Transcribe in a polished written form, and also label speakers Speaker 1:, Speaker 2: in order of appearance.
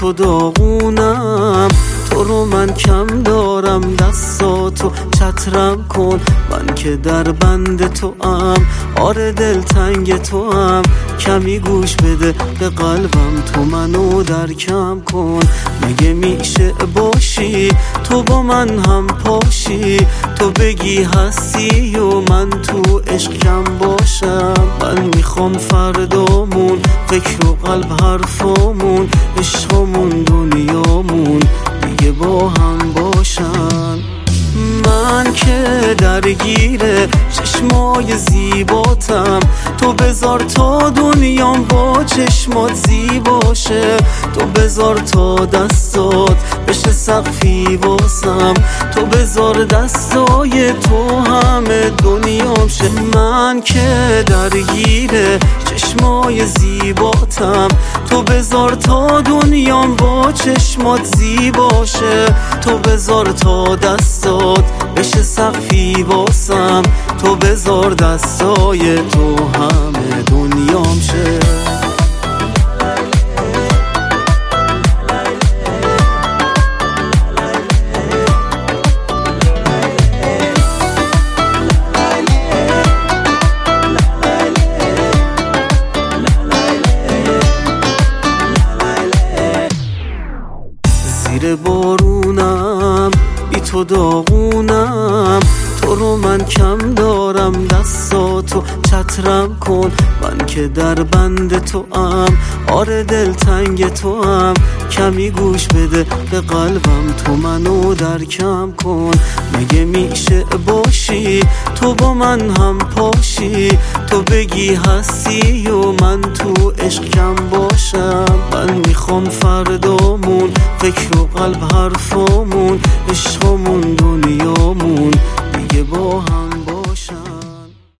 Speaker 1: تو داغونم، تو رو من کم دارم، دستاتو چترم کن، من که در بند تو ام، آره دلتنگ تو ام، کمی گوش بده به قلبم، تو منو درکم کن. مگه میشه باشی تو با من هم پاشی، تو بگی هستی و من تو عشق کم باشم. من میخوام فردامون فکر و قلب حرفامون، عشقمون دنیامون دیگه با هم باشن. من که درگیره چشمای زیباتم، تو بذار تا دنیام با چشمات زیباشه، تو بذار تا دستات بشه سقفی واسم، تو بذار دستای تو همه دنیام شه. من که درگیره چشمای زیباتم، تو بذار تا دنیام با چشمات زیباشه، تو بذار تا دستات بشه سقفی واسم، تو بذار دستای تو همه دنیام شه. زیر بارونم بی تو داغونم، تو رو من کم دارم، دستاتو چترم کن، من که در بند تو ام، آره دلتنگ تو ام، کمی گوش بده به قلبم، تو منو درکم کن. مگه میشه باشی تو با من هم پاشی، تو بگی هستی و من تو عشق کم باشم. من میخوام فردامون فکر و قلب حرفامون، عشقمون دنیامون دیگه با هم